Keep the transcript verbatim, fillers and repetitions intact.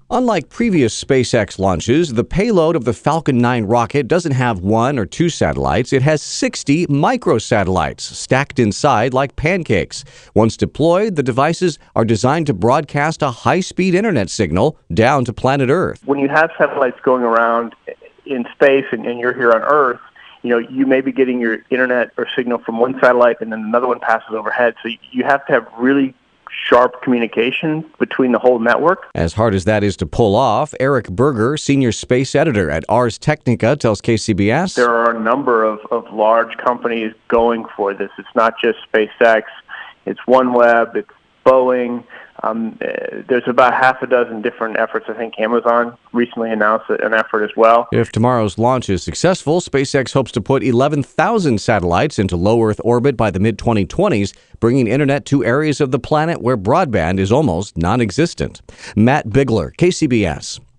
Unlike previous SpaceX launches, the payload of the Falcon nine rocket doesn't have one or two satellites. It has sixty microsatellites stacked inside like pancakes. Once deployed, the devices are designed to broadcast a high-speed internet signal down to planet Earth. When you have satellites going around in space and, and you're here on Earth, you know, you may be getting your internet or signal from one satellite and then another one passes overhead. So you have to have really sharp communication between the whole network. As hard as that is to pull off, Eric Berger, senior space editor at Ars Technica, tells K C B S. There are a number of, of large companies going for this. It's not just SpaceX. It's OneWeb. It's Boeing. Um, there's about half a dozen different efforts. I think Amazon recently announced an effort as well. If tomorrow's launch is successful, SpaceX hopes to put eleven thousand satellites into low Earth orbit by the mid twenty twenties, bringing internet to areas of the planet where broadband is almost non-existent. Matt Bigler, K C B S.